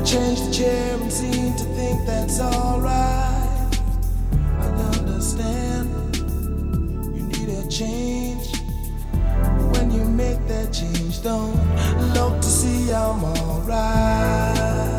change the chair and seem to think that's alright. I understand you need a change. When you make that change, don't look to see I'm alright.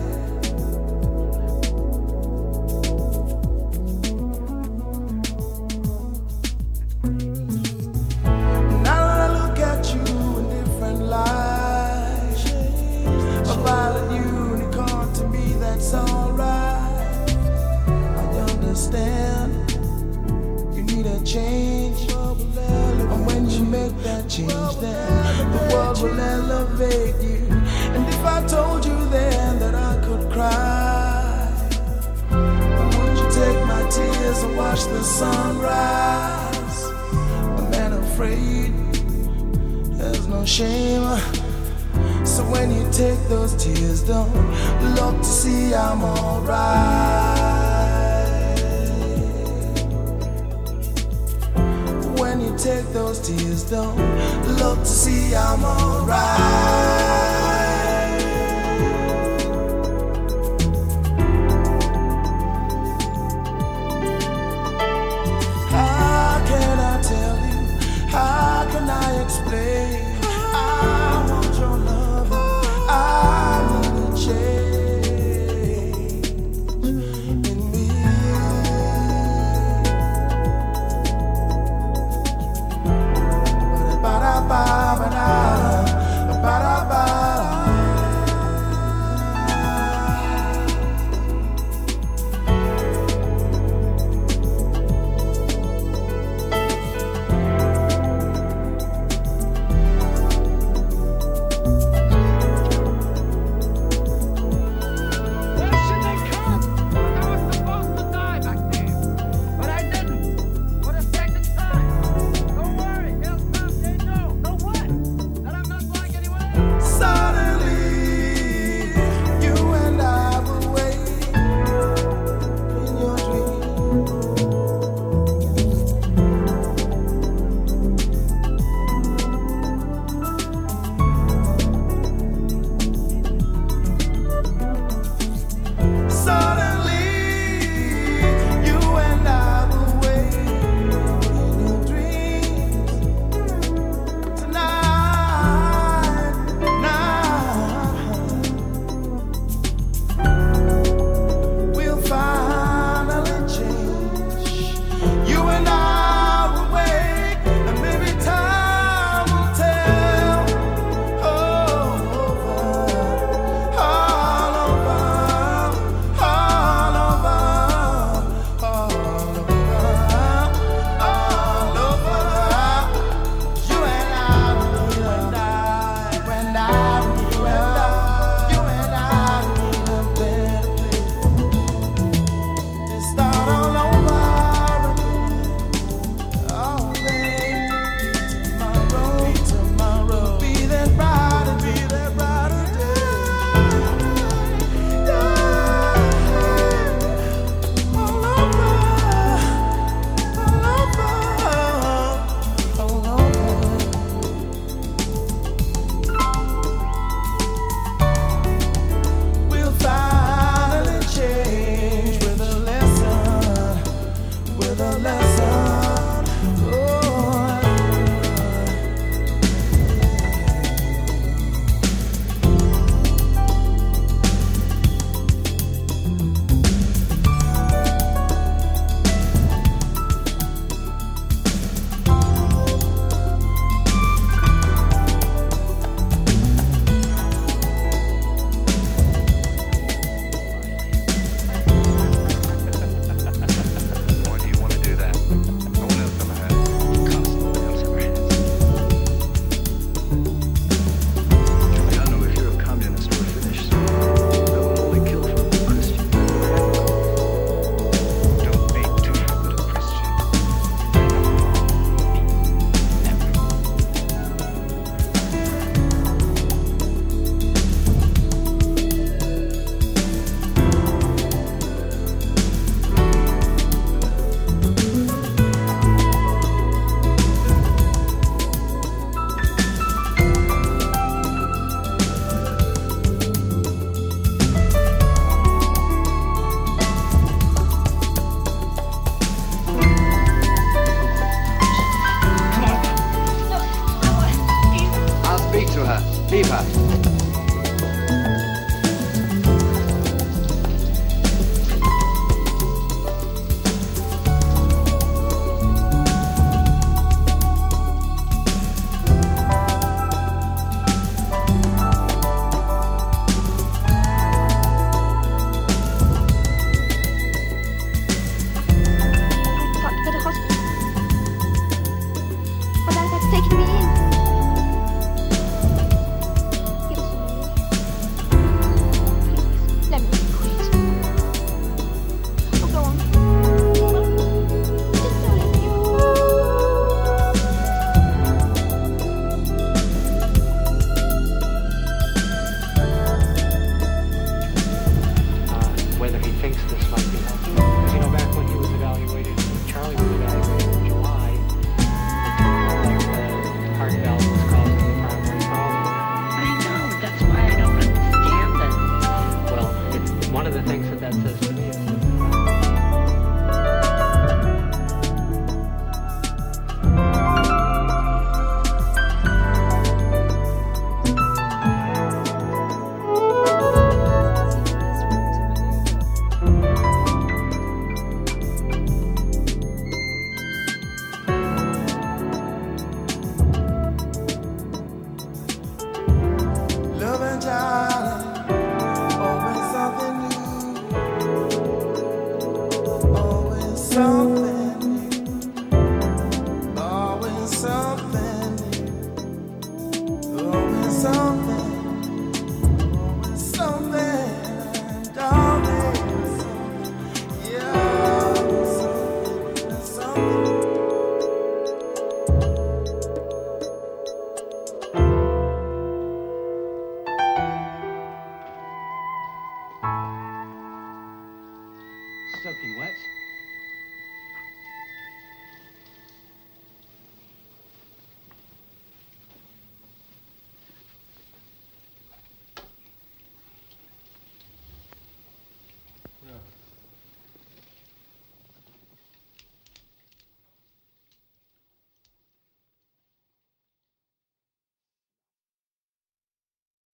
Change, and when you make that change, then the world will elevate you. And if I told you then that I could cry, would you take my tears and watch the sunrise? I'm not afraid, there's no shame. So when you take those tears, don't look to see I'm alright. When you take those tears, don't look to see I'm alright. How can I tell you? How can I explain? I want your love. I need a change in me. Ba-da-ba-ba-da, ba-da.